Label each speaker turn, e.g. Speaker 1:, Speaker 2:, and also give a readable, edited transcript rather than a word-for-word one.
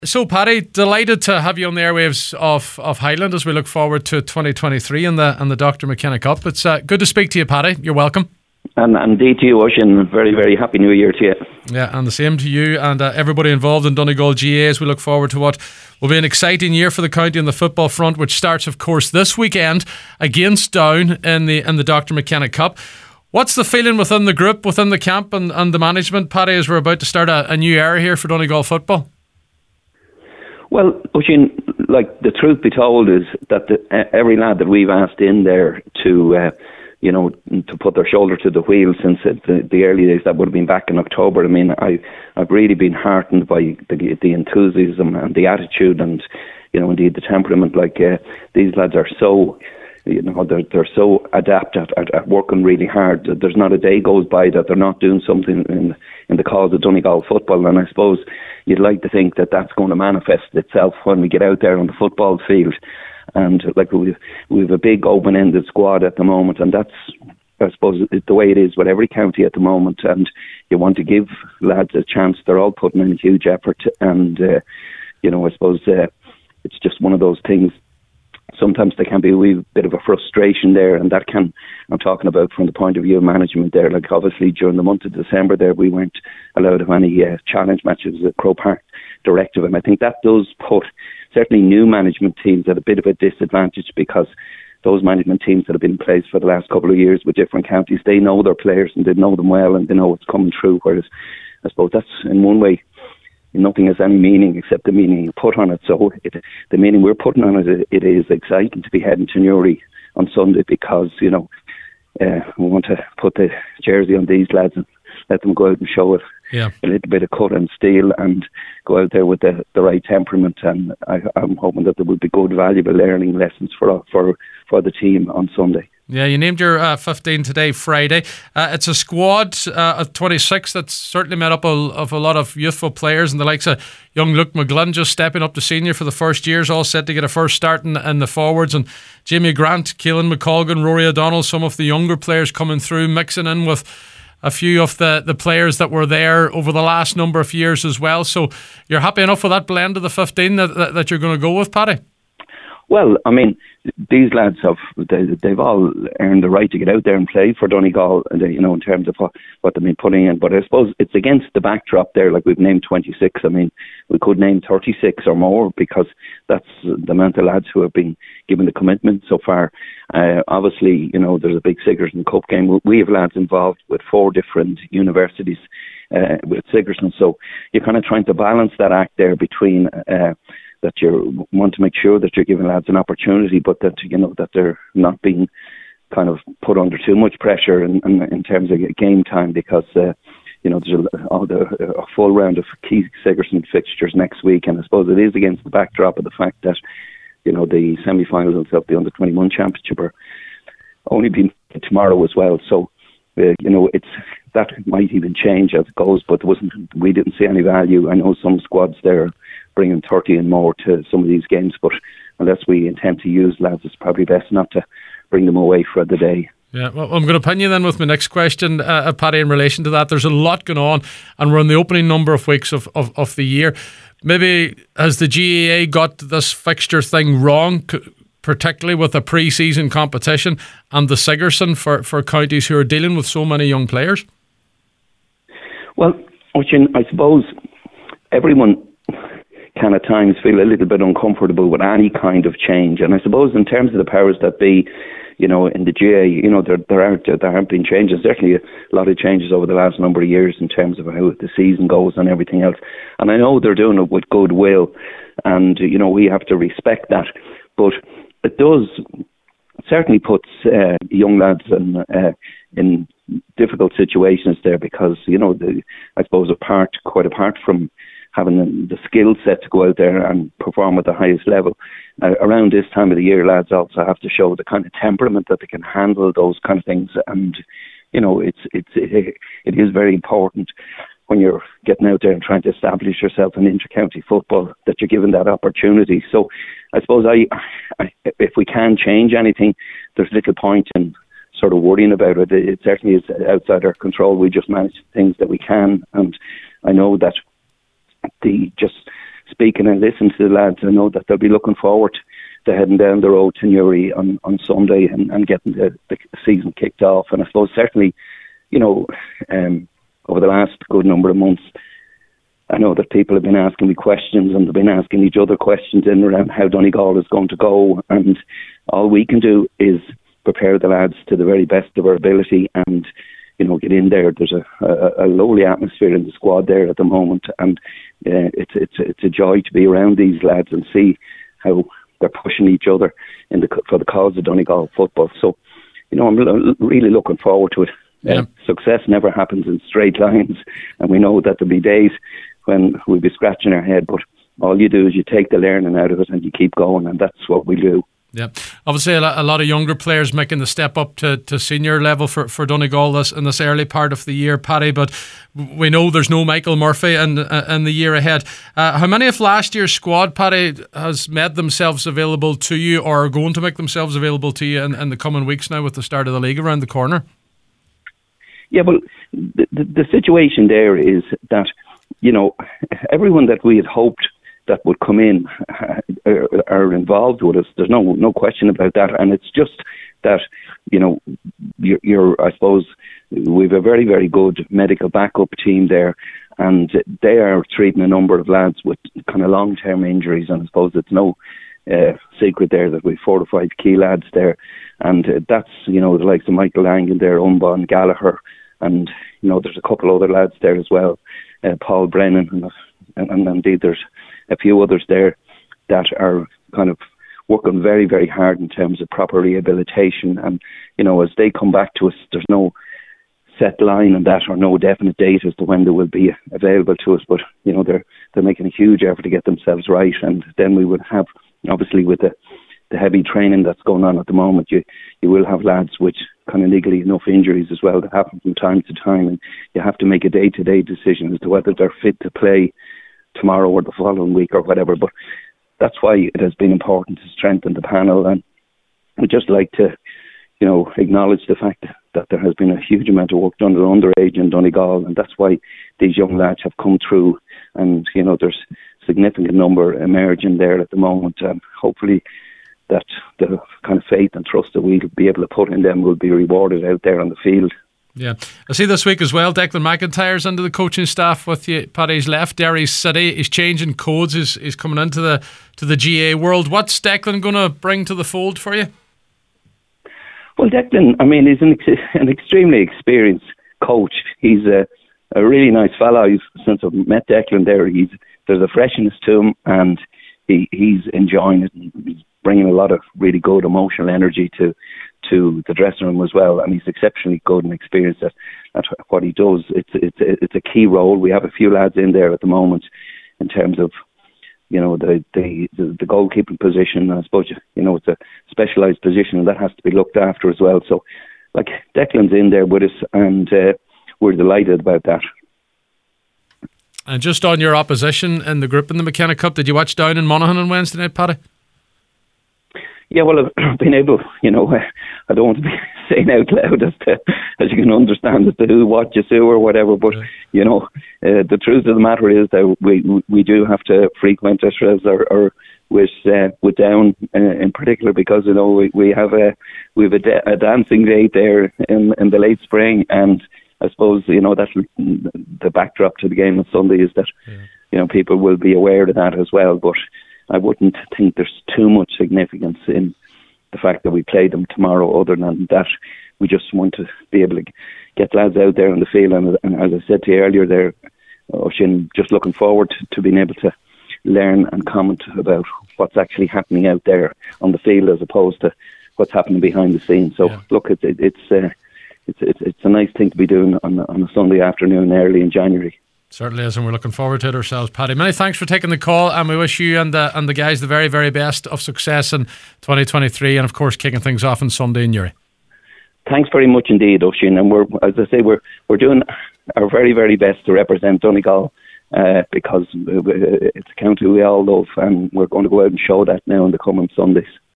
Speaker 1: So, Paddy, delighted to have you on the airwaves of Highland as we look forward to 2023 and the Dr. McKenna Cup. It's good to speak to you, Paddy. You're welcome.
Speaker 2: And indeed to you, Oisin. Very, very happy New Year to you.
Speaker 1: Yeah, and the same to you and everybody involved in Donegal GAA as we look forward to what will be an exciting year for the county on the football front, which starts, of course, this weekend against Down in the Dr. McKenna Cup. What's the feeling within the group, within the camp and the management, Paddy, as we're about to start a new era here for Donegal football?
Speaker 2: Well, Oisin, like the truth be told is that every lad that we've asked in there to put their shoulder to the wheel since the early days, that would have been back in October. I mean, I've really been heartened by the enthusiasm and the attitude and, indeed the temperament. Like these lads are so, they're so adept at working really hard. There's not a day goes by that they're not doing something in the cause of Donegal football. And I suppose you'd like to think that that's going to manifest itself when we get out there on the football field. And like we have a big open-ended squad at the moment, and that's, I suppose, the way it is with every county at the moment. And you want to give lads a chance. They're all putting in a huge effort, and I suppose it's just one of those things. Sometimes there can be a wee bit of a frustration there, and that can, I'm talking about from the point of view of management there. Like obviously during the month of December there, we weren't allowed to have any challenge matches at Croke Park directive, and I think that does put certainly new management teams at a bit of a disadvantage, because those management teams that have been in place for the last couple of years with different counties, they know their players and they know them well and they know what's coming through, whereas I suppose that's in one way nothing has any meaning except the meaning you put on it. So the meaning we're putting on it is exciting to be heading to Newry on Sunday, because we want to put the jersey on these lads and let them go out and show it.
Speaker 1: Yeah.
Speaker 2: A little bit of cut and steel, and go out there with the right temperament. And I'm hoping that there will be good, valuable learning lessons for the team on Sunday.
Speaker 1: Yeah, you named your 15 today, Friday. It's a squad of 26 that's certainly made up of a lot of youthful players, and the likes of young Luke McGlynn just stepping up to senior for the first years, all set to get a first start in the forwards, and Jamie Grant, Keelan McColgan, Rory O'Donnell, some of the younger players coming through, mixing in with a few of the players that were there over the last number of years as well. So you're happy enough with that blend of the 15 that you're going to go with, Paddy?
Speaker 2: Well, I mean, these lads they've all earned the right to get out there and play for Donegal, in terms of what they've been putting in. But I suppose it's against the backdrop there, like we've named 26. I mean, we could name 36 or more, because that's the amount of lads who have been given the commitment so far. Obviously, there's a big Sigerson Cup game. We have lads involved with 4 different universities with Sigerson. So you're kind of trying to balance that act there between that you want to make sure that you're giving lads an opportunity, but that that they're not being kind of put under too much pressure in terms of game time, because there's a full round of key Sigerson fixtures next week, and I suppose it is against the backdrop of the fact that the semi-finals of the Under-21 Championship are only being tomorrow as well. So it's that might even change as it goes, but we didn't see any value. I know some squads there bringing 30 and more to some of these games, but unless we intend to use lads, it's probably best not to bring them away for the day.
Speaker 1: Yeah, well, I'm going to pin you then with my next question, Paddy, in relation to that. There's a lot going on, and we're in the opening number of weeks of the year. Maybe has the GAA got this fixture thing wrong, particularly with a pre-season competition and the Sigerson for counties who are dealing with so many young players? Well,
Speaker 2: I suppose everyone can at times feel a little bit uncomfortable with any kind of change, and I suppose in terms of the powers that be, in the GAA, there have been changes, certainly a lot of changes over the last number of years in terms of how the season goes and everything else, and I know they're doing it with goodwill, and we have to respect that, but it does certainly puts young lads in difficult situations there, because I suppose quite apart from having the skill set to go out there and perform at the highest level, around this time of the year, lads also have to show the kind of temperament that they can handle those kind of things. And it is very important when you're getting out there and trying to establish yourself in inter-county football that you're given that opportunity. So I suppose if we can change anything, there's little point in sort of worrying about it. It certainly is outside our control. We just manage things that we can, and I know that just speaking and listening to the lads, I know that they'll be looking forward to heading down the road to Newry on Sunday and getting the season kicked off. And I suppose certainly, over the last good number of months, I know that people have been asking me questions, and they've been asking each other questions in and around how Donegal is going to go, and all we can do is prepare the lads to the very best of our ability and get in there. There's a lovely atmosphere in the squad there at the moment, and it's a joy to be around these lads and see how they're pushing each other for the cause of Donegal football. So, I'm really looking forward to it.
Speaker 1: Yeah.
Speaker 2: Success never happens in straight lines, and we know that there'll be days when we'll be scratching our head, but all you do is you take the learning out of it and you keep going, and that's what we do.
Speaker 1: Yeah, obviously a lot of younger players making the step up to senior level for Donegal in this early part of the year, Paddy, but we know there's no Michael Murphy in the year ahead. How many of last year's squad, Paddy, has made themselves available to you or are going to make themselves available to you in the coming weeks now with the start of the league around the corner?
Speaker 2: Yeah, well, the situation there is that, everyone that we had hoped that would come in are involved with us. There's no question about that. And it's just that, I suppose we've a very, very good medical backup team there, and they are treating a number of lads with kind of long-term injuries. And I suppose it's no secret there that we've 4 or 5 key lads there. And that's, the likes of Michael Langan there, Umbon, Gallagher, and, there's a couple other lads there as well, Paul Brennan, and indeed there's a few others there that are kind of working very, very hard in terms of proper rehabilitation. And, as they come back to us, there's no set line on that or no definite date as to when they will be available to us. But, they're making a huge effort to get themselves right. And then we would have, obviously, with the heavy training that's going on at the moment, you will have lads with kind of niggly enough injuries as well that happen from time to time. And you have to make a day-to-day decision as to whether they're fit to play tomorrow or the following week or whatever. But that's why it has been important to strengthen the panel, and we'd just like to acknowledge the fact that there has been a huge amount of work done on underage in Donegal, and that's why these young lads have come through, and there's a significant number emerging there at the moment, and hopefully that the kind of faith and trust that we'll be able to put in them will be rewarded out there on the field.
Speaker 1: Yeah, I see this week as well, Declan McIntyre's under the coaching staff with you. Paddy's left Derry City. He's changing codes. He's coming into the GA world. What's Declan going to bring to the fold for you?
Speaker 2: Well, Declan, he's an extremely experienced coach. He's a really nice fellow. Since I've met Declan there, there's a freshness to him, and he's enjoying it. He's bringing a lot of really good emotional energy to the dressing room as well, and he's exceptionally good and experienced at what he does. It's a key role. We have a few lads in there at the moment in terms of the goalkeeping position. I suppose it's a specialised position, and that has to be looked after as well. So, Declan's in there with us, and we're delighted about that.
Speaker 1: And just on your opposition in the group in the McKenna Cup, did you watch down in Monaghan on Wednesday night, Paddy?
Speaker 2: Yeah, well, I've been able, I don't want to be saying out loud as you can understand as to who watches who or whatever, but, the truth of the matter is that we do have to frequent ourselves or with Down in particular, because, we have a dancing date there in the late spring, and I suppose, that's the backdrop to the game on Sunday is that, people will be aware of that as well, but I wouldn't think there's too much significance in the fact that we play them tomorrow, other than that we just want to be able to get lads out there on the field. And as I said to you earlier there, Oisín, just looking forward to being able to learn and comment about what's actually happening out there on the field as opposed to what's happening behind the scenes. So, look, it's a nice thing to be doing on a Sunday afternoon early in January.
Speaker 1: Certainly is, and we're looking forward to it ourselves, Paddy. Many thanks for taking the call, and we wish you and the guys the very, very best of success in 2023, and of course kicking things off on Sunday in Newry.
Speaker 2: Thanks very much indeed, Oisín, and we're doing our very, very best to represent Donegal because it's a county we all love, and we're going to go out and show that now in the coming Sundays.